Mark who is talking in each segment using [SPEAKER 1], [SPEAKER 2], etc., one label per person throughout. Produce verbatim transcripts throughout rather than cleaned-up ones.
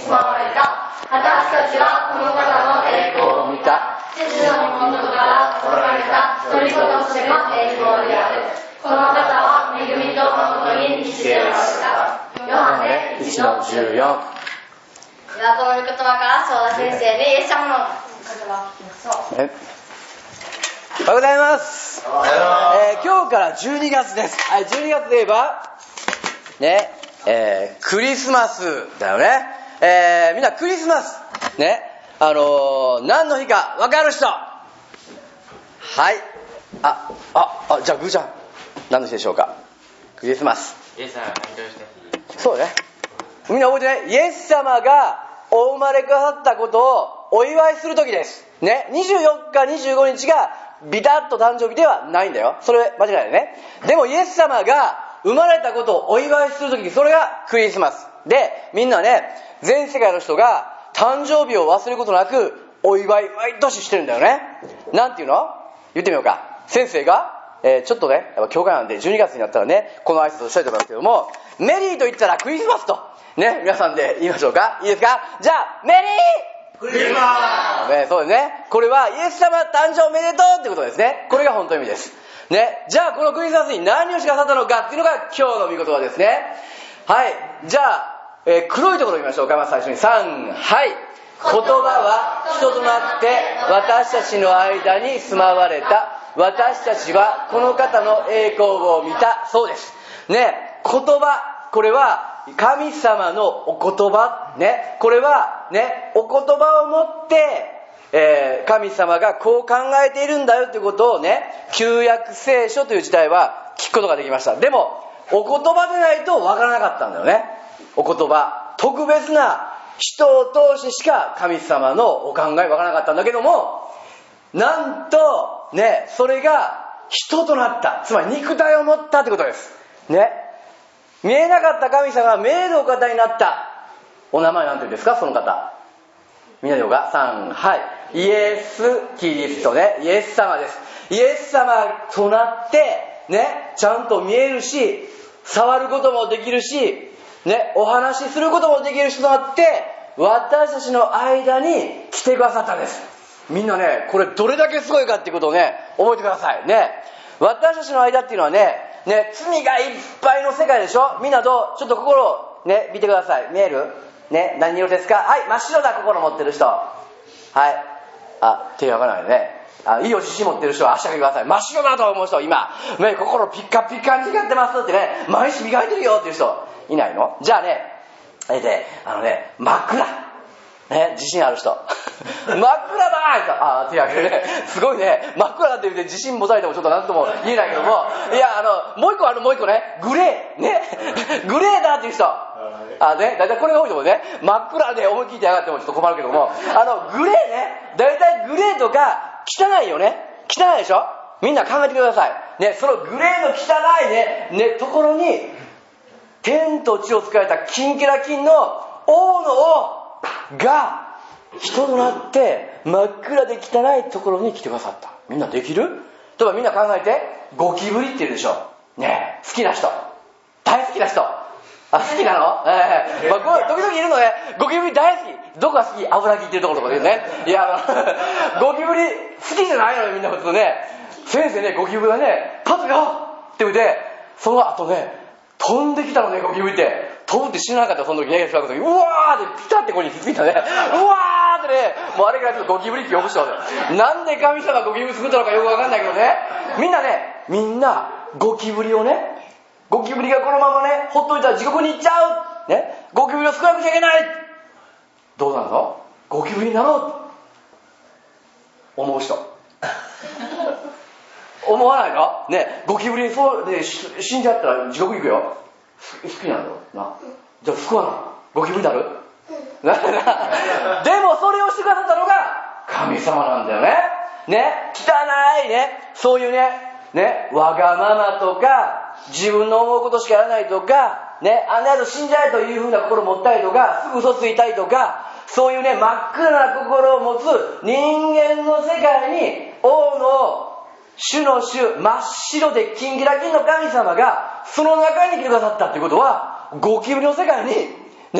[SPEAKER 1] 住まわれた。私たちはこの方の栄光を見た。父の身元から取られた一人子としての栄光である。この方は恵みと誠に満ちておられた。ヨハネいちのじゅうよん。
[SPEAKER 2] ではこの御言葉から正田先生にイエス様の言葉を聞きましょう。
[SPEAKER 3] おはようございます。えー、今日からじゅうにがつです。はい、じゅうにがつで言えばね、えー、クリスマスだよね。えー、みんなクリスマスね、あのー、何の日か分かる人。はい、あ、あ、あ、じゃあグーちゃん何の日でしょうか。クリスマス。
[SPEAKER 4] イエス様が誕生した日。
[SPEAKER 3] そうね。みんな覚えてね。イエス様がお生まれくださったことをお祝いする時ですね。にじゅうよっかにじゅうごにちがビタッと誕生日ではないんだよ。それ間違いないね。でもイエス様が生まれたことをお祝いする時、それがクリスマスで、みんなね、全世界の人が誕生日を忘れることなくお祝い毎年してるんだよね。なんていうの？言ってみようか。先生がえー、ちょっとね、やっぱ教会なんでじゅうにがつになったらね、この挨拶をしたいと思いますけども、メリーと言ったらクリスマスとね、皆さんで言いましょうか。いいですか？じゃあメリー
[SPEAKER 4] クリスマス、
[SPEAKER 3] ね、そうですね。これはイエス様誕生おめでとうってことですね。これが本当の意味ですね。じゃあこのクリスマスに何をしてくださったのかっていうのが今日の御言葉ですね。はい、じゃあ、えー、黒いところを見ましょうか。まず最初にさん、はい。言葉は人となって私たちの間に住まわれた。私たちはこの方の栄光を見た。そうですね。言葉、これは神様のお言葉ね。これはね、お言葉をもって、えー、神様がこう考えているんだよということをね、旧約聖書という時代は聞くことができました。でもお言葉でないとわからなかったんだよね。お言葉、特別な人を通してしか神様のお考えわからなかったんだけども、なんとね、それが人となった、つまり肉体を持ったということですね。見えなかった神様が見えるお方になった。お名前なんて言うんですか、その方。みんなでようか。さん、はい。イエス・キリストね。イエス様です。イエス様となってね、ちゃんと見えるし、触ることもできるしね、お話しすることもできる人となって私たちの間に来てくださったんです。みんなね、これどれだけすごいかっていうことをね、覚えてくださいね。私たちの間っていうのはね、ね、罪がいっぱいの世界でしょ。みんなどう？ちょっと心をね、見てください。見える？ね、何色ですか？はい、真っ白だ。心持ってる人。はい。あ、手が上がらないね。あ、いいお自信持ってる人は足上げてください。真っ白だと思う人、今、ね、心ピッカピカに光ってますってね、毎日磨いてるよっていう人いないの？じゃあね、えで、あのね、真っ暗。ね、自信ある人。真っ暗だー！あ、手挙げるね。すごいね。真っ暗だって言って自信持たれてもちょっと何とも言えないけども、いや、あの、もう一個ある、もう一個ね、グレー。ね。グレーだっていう人。あ、ね、だいたいこれが多いと思うね。真っ暗で思い切って上がってもちょっと困るけども、あの、グレーね。だいたいグレーとか汚いよね。汚いでしょ？みんな考えてください。ね、そのグレーの汚いね、ね、ところに、天と地を作られたキンキラキンの王の王が人となって真っ暗で汚いところに来てくださった。みんなできる？例えばみんな考えて、ゴキブリって言うでしょ。ねえ、好きな人、大好きな人、あ、好きなの？ええ、まあ、時々いるのね。ゴキブリ大好き。どこが好き？油切ってるところとかでね。いや、ゴキブリ好きじゃないのよ、みんな普通ね。先生ね、ゴキブリがね、パツがって言うて、その後ね、飛んできたのね、ゴキブリって。飛ぶって知らなかった。その時ね、うわーってピタってここにひっついたね。うわーってね、もうあれからちょっとゴキブリって呼ぶ人なんで神様がゴキブリ作ったのかよくわかんないけどね。みんなね、みんなゴキブリをね、ゴキブリがこのままね、ほっといたら地獄に行っちゃうね、ゴキブリを少なくちゃいけない。どうなの？ゴキブリになろう思う人思わないかね。ゴキブリそうで死んじゃったら地獄行くよ。好きなんだろうな。じゃあ不幸なの？ゴキブリになる？でもそれをしてくださったのが神様なんだよね。ね、汚いね、そういうね、ね、わがままとか自分の思うことしかやらないとかね、あんなやつ死んじゃえというふうな心を持ったりとか、すぐ嘘ついたりとか、そういうね、真っ暗な心を持つ人間の世界に王の主の主、真っ白でキンキラキンの神様がその中に来てくださったっていうことは、ゴキブリの世界にね、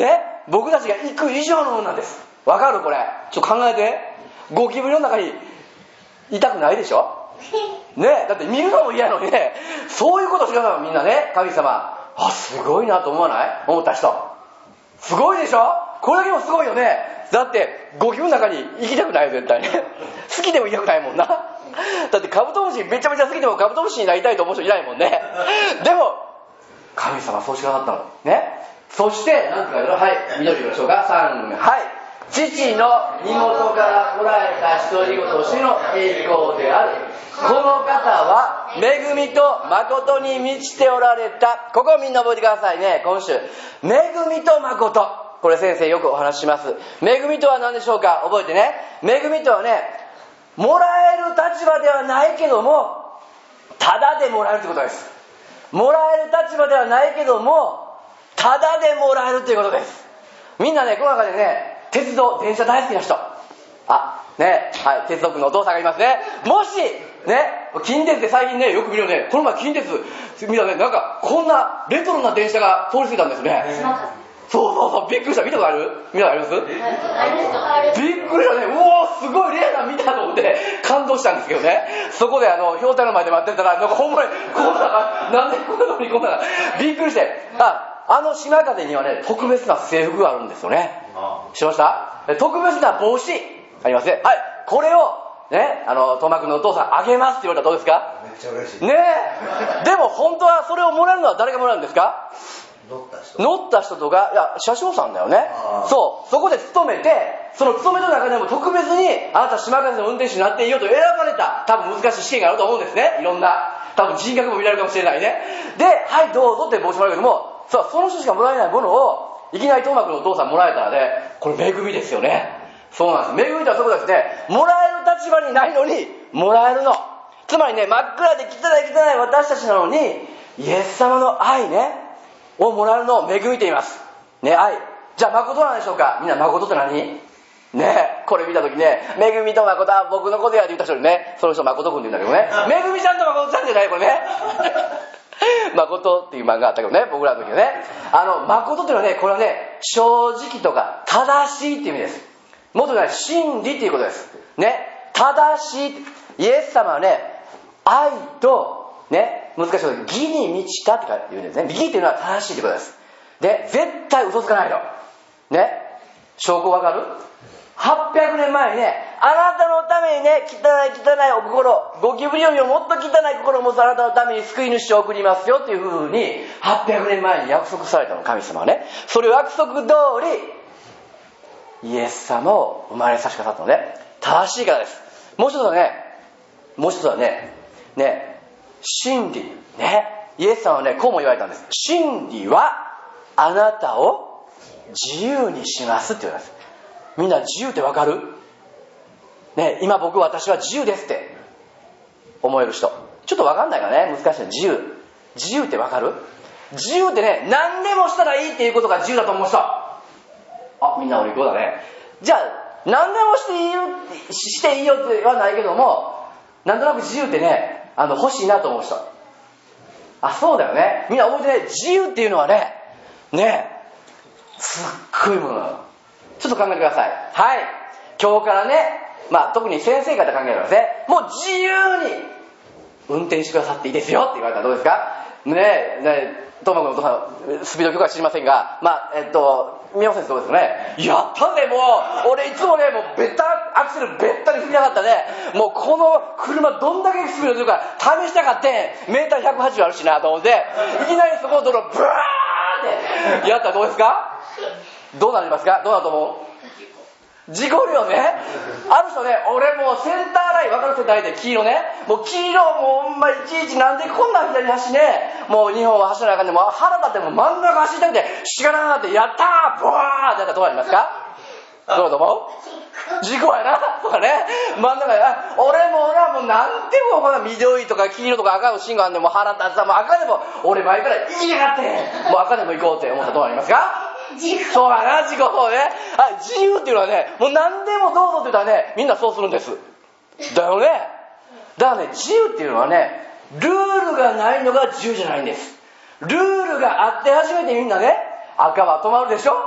[SPEAKER 3] 僕たちが行く以上のものなんです。わかるこれ。ちょっと考えて。ゴキブリの中にいたくないでしょね。だって見るのも嫌なのにね、そういうことしてくださいみんなね。神様、あ、すごいなと思わない？思った人。すごいでしょ？これだけもすごいよね。だってゴキブリの中に行きたくないよ絶対ね。好きでもいたくないもんな。だってカブトムシめちゃめちゃ好きでもカブトムシになりたいと思う人いないもんね。でも神様そうしてくださったのね。そして何て書いてある？はい、緑行きましょうか。さん、はい。父の身元から来られた独り言しの栄光である。この方は恵みと誠に満ちておられた。ここをみんな覚えてくださいね。今週恵みと誠、これ先生よくお話しします。恵みとは何でしょうか？覚えてね。恵みとはね、もらえる立場ではないけどもただでもらえるということです。もらえる立場ではないけどもただでもらえるということです。みんなね、この中でね、鉄道、電車大好きな人、あ、ね、はい、鉄道区のお父さんがいますね。もしね、近鉄で最近ね、よく見るよね。この前近鉄見たね、なんかこんなレトロな電車が通り過ぎたんですね。そうそうそう、びっくりした。見たことある？見たことあります？びっくりしたね。うおー、すごいレアな見たと思って感動したんですけどね。そこであの氷体の前で待ってたら、なんかほんまにこんな、なんでこんなのにこんな、びっくりして、あ、あの島風にはね、特別な制服があるんですよね。知りました？特別な帽子ありますね。はい、これをね、あのトマ君のお父さんあげますって言われたらどうですか？
[SPEAKER 5] めっちゃ嬉しい
[SPEAKER 3] ねえ。でも本当はそれをもらえるのは誰がもらえるんですか？
[SPEAKER 5] 乗った人
[SPEAKER 3] 乗った人とか、いや、車掌さんだよね。そう、そこで勤めて、その勤めの中でも特別にあなた島風の運転手になっていいよと選ばれた、多分難しい試験があると思うんですね。いろんな多分人格も見られるかもしれないね。で、はいどうぞって帽子もらえるけども、そう、その人しかもらえないものをいきなりトーマ君のお父さんもらえたらね、これ恵みですよね。そうなんです。恵みとはそういうことですね。もらえる立場にないのにもらえるの。つまりね、真っ暗で汚い汚い私たちなのにイエス様の愛ねをもらえるのを恵みと言いますね。愛。じゃあ誠なんでしょうか？みんな誠って何？ねえ、これ見たときね、恵みと誠は僕のことやって言った人にね、その人誠君って言うんだけどね、恵みちゃんと誠ちゃんじゃないこれね。誠っていう漫画あったけどね、僕らの時はね、あの誠っていうのはね、これはね、正直とか正しいっていう意味です。もっと言うと真理っていうことですね。正しい、イエス様はね、愛とね、難しいことで義に満ちたって言うんですね。義っていうのは正しいってことです。で、絶対嘘つかないのね。証拠わかる？はっぴゃくねんまえにね、あなたのためにね、汚い汚いお心、ゴキブリよりももっと汚い心を持つあなたのために救い主を送りますよっていう風にはっぴゃくねんまえに約束されたの、神様はね。それを約束通りイエス様を生まれさせてくださったのね。正しいからです。もう一つはね、もう一つはね、ね、真理ね。イエス様はね、こうも言われたんです。真理はあなたを自由にしますって言われます。みんな自由ってわかる？ね、今僕私は自由ですって思える人、ちょっとわかんないからね、難しいの。自由自由ってわかる？自由ってね、何でもしたらいいっていうことが自由だと思う人、あ、みんな俺行こうだね。じゃあ何でもしていいよしていいよってはないけども、なんとなく自由ってね、あの欲しいなと思う人、あ、そうだよね。みんな覚えてね、自由っていうのはね、ね、すっごいものなの。ちょっと考えてください。はい、今日からね、まあ特に先生方考えてくださいね。もう自由に運転してくださっていいですよって言われたらどうですかね。えねえ、トーマ君のお父さんスピード許可は知りませんが、まあえっと宮本先生どうですかね。やったね。もう俺いつもね、もうベタアクセルべったり踏みやがったね。もうこの車どんだけスピード出るか試したかってメーターひゃくはちじゅうあるしなと思って、いきなりそこをドロブワーってやったらどうですか？どうなりますか？どうなると思う？事故るよね。ある人ね、俺もうセンターライン、分かるセンターラインで黄色ね、もう黄色もうほんまいちいちなんでこんな左走ね、もう日本は走らなあかんで、もう腹立ってもう真ん中走りたくてしかなーってやったーボワーってやったらどうなりますか？どうだと思う？事故やなとかね、真ん中で、あ、俺も俺はもうなんでもこんな緑とか黄色とか赤の信号あんでも腹立つさ、もう赤でも俺前から行きやがって、もう赤でも行こうって思ったらどうなりますか？そうやな、自己そうね。はい、自由っていうのはね、もう何でもどうぞって言ったらね、みんなそうするんです。だよね。だからね、自由っていうのはね、ルールがないのが自由じゃないんです。ルールがあって初めてみんなね、赤は止まるでしょ。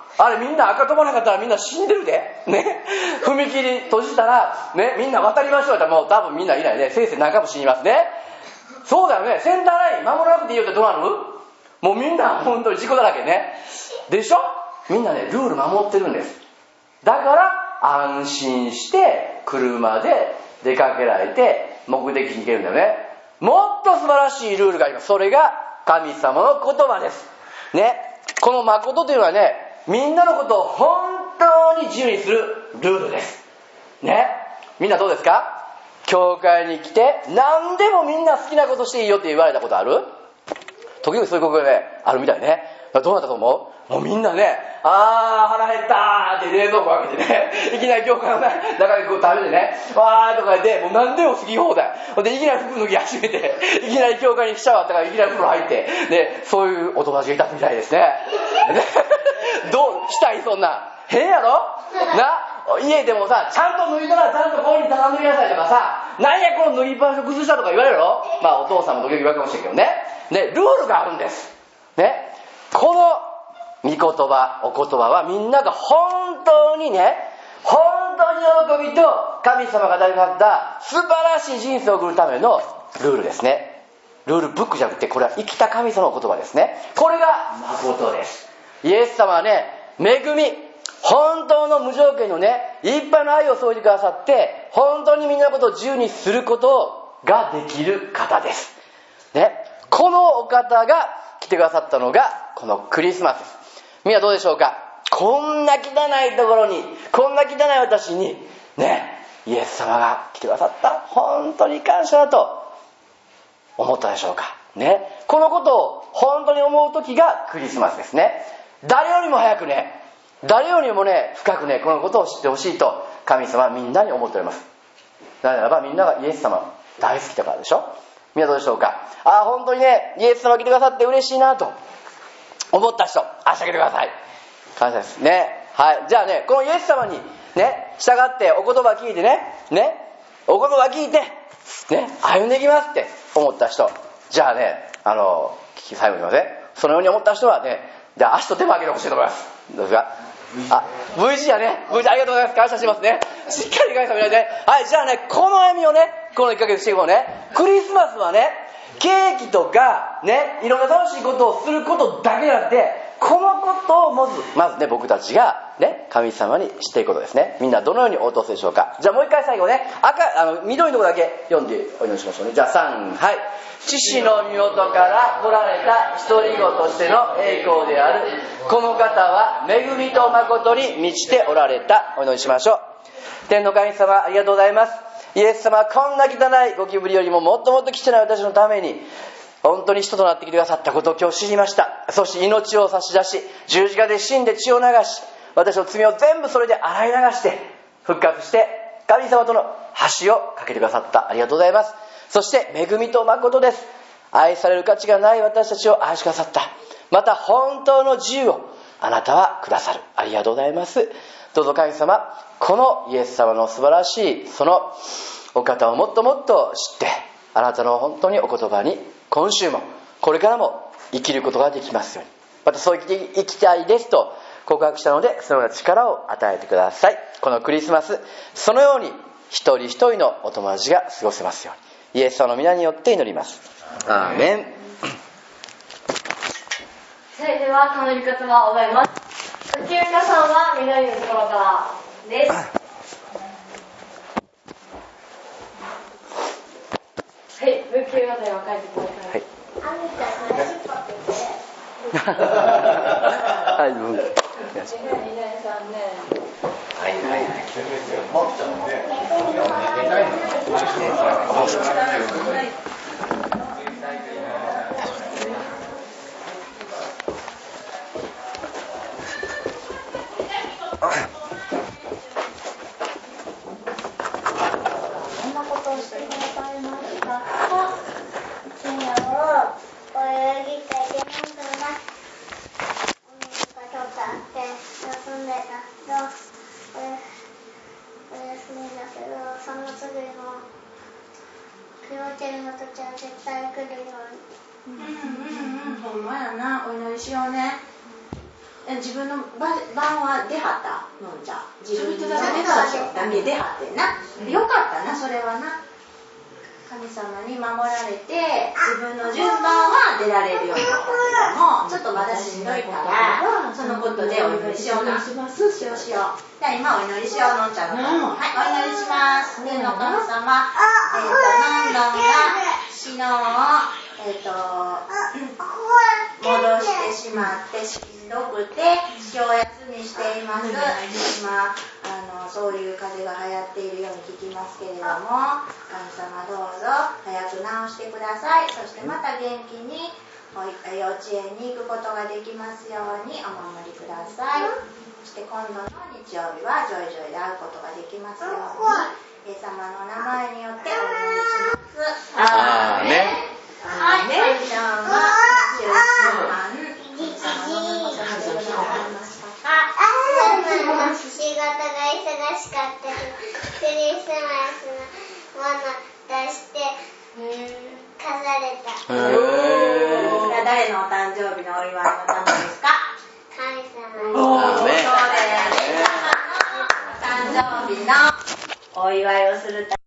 [SPEAKER 3] あれみんな赤飛ばなかったらみんな死んでるで。ね。踏切閉じたら、ね、みんな渡りましょうってもう多分みんないないね。先生何回も死にますね。そうだよね。センターライン守らなくていいよってどうなる？もうみんな本当に事故だらけね。でしょ？みんなね、ルール守ってるんです。だから安心して車で出かけられて目的に行けるんだよね。もっと素晴らしいルールがあります。それが神様の言葉です。ね。この誠というのはね、みんなのことを本当に自由にするルールです。ね。みんなどうですか？教会に来て何でもみんな好きなことしていいよって言われたことある？時々そういうことがね、あるみたいね。どうなったと思う？もうみんなね、あー腹減ったーって冷蔵庫開けてね、いきなり教会の中でこう食べてね、わーとか言って、もう何でも好き放題。で、いきなり服脱ぎ始めて、いきなり教会に来ちゃわったからいきなり風呂入って、で、そういうお友達がいたみたいですね。どうしたいそんな。変やろな、家でもさ、ちゃんと脱いだらちゃんとここに畳んでくださいとかさ、なんやこの脱ぎっぱなしを崩したとか言われるろ。まあお父さんも時々言われるかもしれんけどね。ね、ルールがあるんです。ね。この御言葉、お言葉はみんなが本当にね、本当に喜びと神様が与えられた素晴らしい人生を送るためのルールですね。ルールブックじゃなくて、これは生きた神様の言葉ですね。これが誠です。イエス様はね、恵み、本当の無条件のね、いっぱいの愛を注いでくださって、本当にみんなのことを自由にすることができる方です。ね、このお方が来てくださったのがこのクリスマスです。みんなどうでしょうか？こんな汚いところに、こんな汚い私にね、イエス様が来てくださった。本当に感謝だと思ったでしょうかね。このことを本当に思う時がクリスマスですね。誰よりも早くね、誰よりもね、深くね、このことを知ってほしいと神様はみんなに思っております。なぜならばみんながイエス様大好きだからでしょ。みんなどうでしょうか？ああ、本当にね、イエス様来てくださって嬉しいなと思った人、足上げてください。感謝ですね。はい。じゃあね、このイエス様にね、従ってお言葉聞いてね、ね、お言葉聞いて、ね、歩んでいきますって思った人、じゃあね、あの、最後に言いません。そのように思った人はね、じゃあ足と手も上げてほしいと思います。どうですか？あ、ブイジー やね。ブイジー ありがとうございます。感謝しますね。しっかり感謝してね。はい、じゃあね、この歩みをね、このいっかげつしていこうね。クリスマスはね、ケーキとかね、いろんな楽しいことをすることだけじゃなくて、このことをまず、まずね、僕たちがね、神様にしていくことですね。みんなどのように応答するでしょうか。じゃあもう一回最後ね、赤、あの、緑のところだけ読んでお祈りしましょうね。じゃあさん、はい。父の御元から来られた独り子としての栄光であるこの方は恵みと誠に満ちておられた。お祈りしましょう。天の神様、ありがとうございます。イエス様はこんな汚いゴキブリよりももっともっと汚い私のために本当に人となってきてくださったことを今日知りました。そして命を差し出し、十字架で死んで血を流し、私の罪を全部それで洗い流して復活して神様との橋を架けてくださった。ありがとうございます。そして恵みと誠です。愛される価値がない私たちを愛してくださった。また本当の自由をあなたはくださる。ありがとうございます。どうぞ神様、このイエス様の素晴らしいそのお方をもっともっと知って、あなたの本当にお言葉に今週もこれからも生きることができますように、またそう生きていきたいですと告白したので、そのような力を与えてください。このクリスマス、そのように一人一人のお友達が過ごせますように、イエス様の皆によって祈ります。アーメン。
[SPEAKER 2] それではこの御言葉を覚えます。浮村さんは緑のところからです。はい、浮村が今書いてください。はい。あみちゃん、話しっぱって言って。
[SPEAKER 3] はい、どうぞ。
[SPEAKER 2] にねんさんねん。
[SPEAKER 3] はいはいはい。
[SPEAKER 1] こんなことをしてくださいました。深夜を泳ぎたいけますが、海がちょっとあって休んでたけど、お休みだけど、その次も幼稚園の時は絶対来るように。うんうんうん、ほんまやな。お祈りしようね。
[SPEAKER 5] 自分の番は出はったのんじゃ自分のだけ出はってんな、うん、よかったなそれはな。神様に守られて自分の順番は出られるようになったけども、ちょっとまだしんどいからそのことでお祈りしような。しようしよう。じゃあ今お祈りしようのんちゃんの、うん、はいお祈りします。天の神様、えっ、ー、とのんのんが昨日えっ、ー、と戻してしまってしんどくて今日休みしています。今あのそういう風邪が流行っているように聞きますけれども、神様どうぞ早く治してください。そしてまた元気に幼稚園に行くことができますようにお守りください。そして今度の日曜日はジョイジョイで会うことができますようにイエス様の名前によってお祈りします。
[SPEAKER 3] アーメン。
[SPEAKER 5] はい、神様はじゅうさんばん神様のことでございましたか。
[SPEAKER 6] 仕事が忙しかったりクリスマスのもの出して飾れた。
[SPEAKER 5] 誰のお誕生日のお祝いのためですか？
[SPEAKER 6] 神様
[SPEAKER 5] に。そうです。神様のお誕生日のお祝いをするため